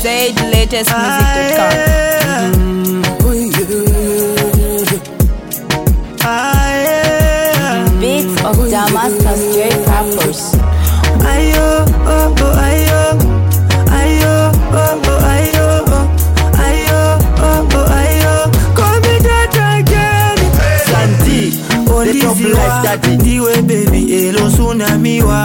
ZaidLatestMusic.com. Beats of Damascus Straight Rappers. Ayo, oh, oh, ayo. Ayo, oh, oh, ayo. Ayo, oh, oh, ayo. Call me that again. Santi, the top life daddy. Diwe baby, elo tsunami wa.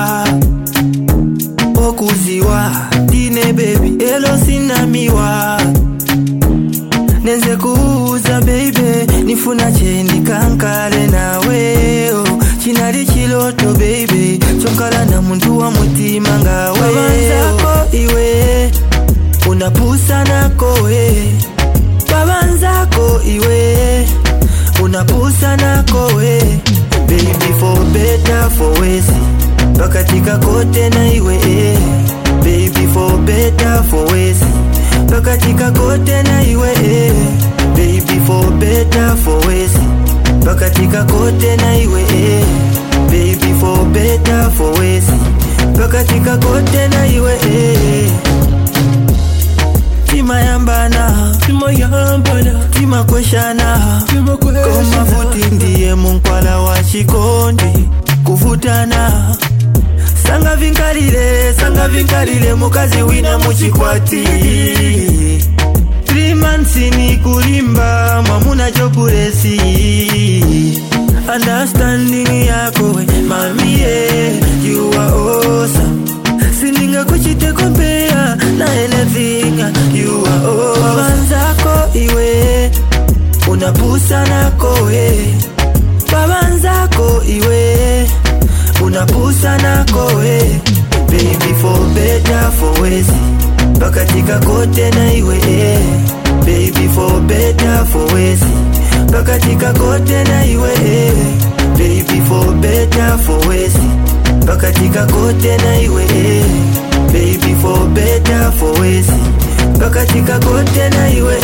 Okuziwa, dine baby, elo sinami wa. Nenze kuuza baby, nifuna chendi kankale nawe. Chinali chiloto baby, chokala na muntu wa mutima ngawe. Babanzako iwe, unapusa nako we. Babanzako iwe, unapusa nako we. Baby for better for worse, bakatika kote na iwe. Baby for better for worse, bakatika kote na iwe. Baby for better for worse, bakatika kote na iwe. Baby for better for worse, bakatika kote na iwe. Tima yambana, tima kweshana, koma futi ndiye munkwala wa chikondi kuvutana. Sanga vinkalile mukazi wina muchikwati. 3 months ni kulimba mwamuna jopuresi. Understanding yako mami, you are awesome. Sininga kuchite compare na anything, you are awesome. Babanzako iwe, unapusa nako we. Babanzako iwe, unapusa nako we. Baby for better for worse, bakatika kote na iwe. Baby for better for worse, bakatika kote na iwe. Baby for better for worse, bakatika kote na iwe. Baby for better for worse, bakatika kote na iwe.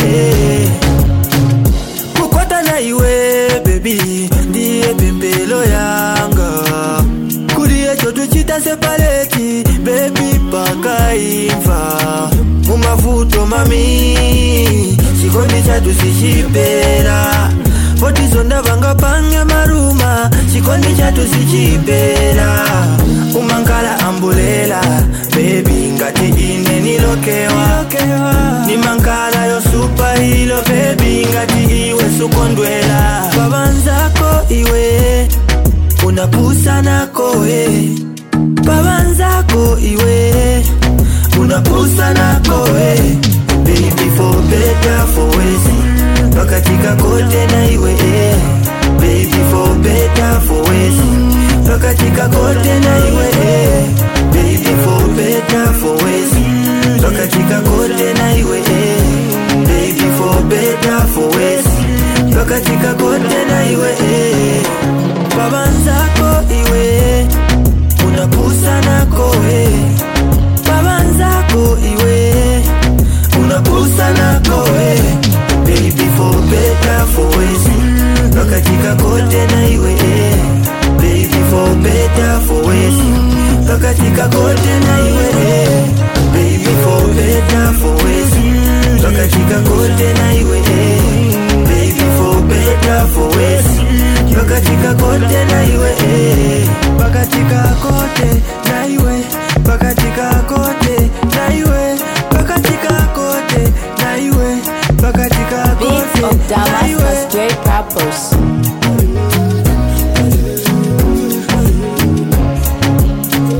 Kukwata na iwe baby, ndiye pembelo yanga. Kuliye chotu chita sepaleti, baby paka imfa. Mumavuto mami, chikondi chatu sichipera. Potizonda vanga pange maruma, chikondi chatu sichipera. Umankala ambulela, baby ngati ine nilokewa. Nimankala yo superhero, baby ngati iwe sukondwela. Babanzako iwe, unapusa nako we. Babanzako iwe, unapusa nako we. Baby for better for worse, bakatika kote na iwe. Baby for better for worse, bakatika kote na iwe. Baby for better for worse, bakatika kote na iwe. Baby for better for worse, bakatika kote na iwe. Babanzako iwe, unapusa nako we. Babanzako iwe, unapusa nako we. Baby for better for worse, bakatika kote na iwe. Baby for better for worse, bakatika kote na iwe. Baby for better for worse, bakatika kote na iwe. Baby for better for worse, bakatika kote na iwe. Bakatika kote na iwe. Bakatika kote na iwe. Bakatika kote na iwe. Bakatika kote. Beats of Damascus Straight Rappers.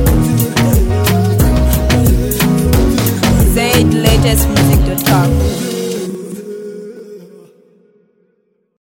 ZaidLatestMusic.com.